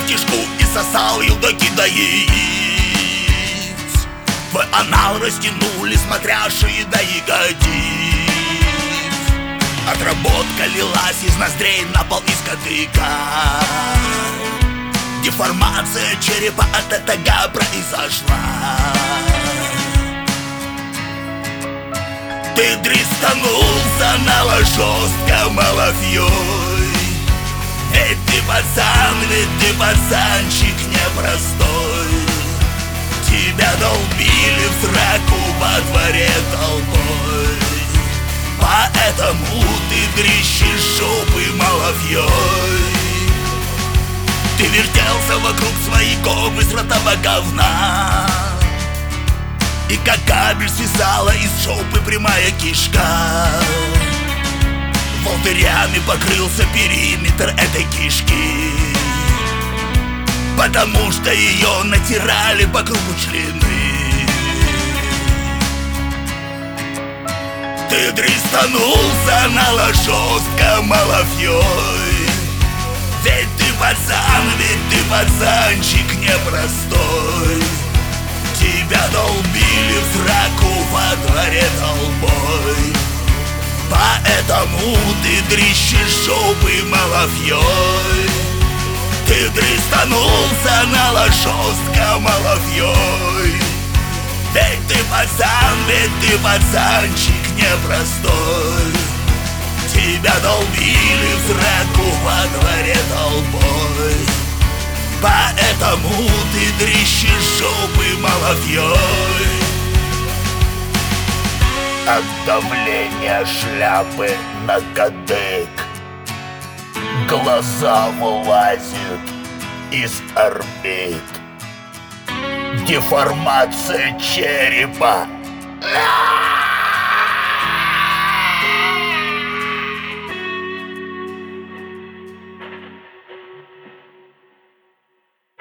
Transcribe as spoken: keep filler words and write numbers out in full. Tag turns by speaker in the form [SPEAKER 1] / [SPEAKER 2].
[SPEAKER 1] в кишку и сосал елдаки до яиц. Твой анал растянули смотрящие до ягодиц. Отработка лилась из ноздрей на пол из кадыка. Деформация черепа от этого произошла. Ты дристанулся на жестко малафьей. Ведь ты пацан, ведь ты пацанчик непростой. Тебя долбили в сраку во дворе толпой. Поэтому ты дрищешь жопы малафьей. Ты вертелся вокруг своей ковы с ротого говна. И как кабель свисала из жопы прямая кишка. Волдырями покрылся периметр этой кишки. Потому что ее натирали по кругу члены. Ты дристанулся на жестко малафьей. Ведь ты пацан, ведь ты пацанчик непростой. Тебя долбили в сраку во дворе толпой. Поэтому ты дрищешь жопы малафьей. Ты дристанулся на жестко малафьей. Ведь ты пацан, ведь ты пацанчик непростой. Тебя долбили в сраку во дворе толпой. Поэтому ты дрищешь жопы малафьей. От давления шляпы на кадык глаза вылазят из орбит. Деформация черепа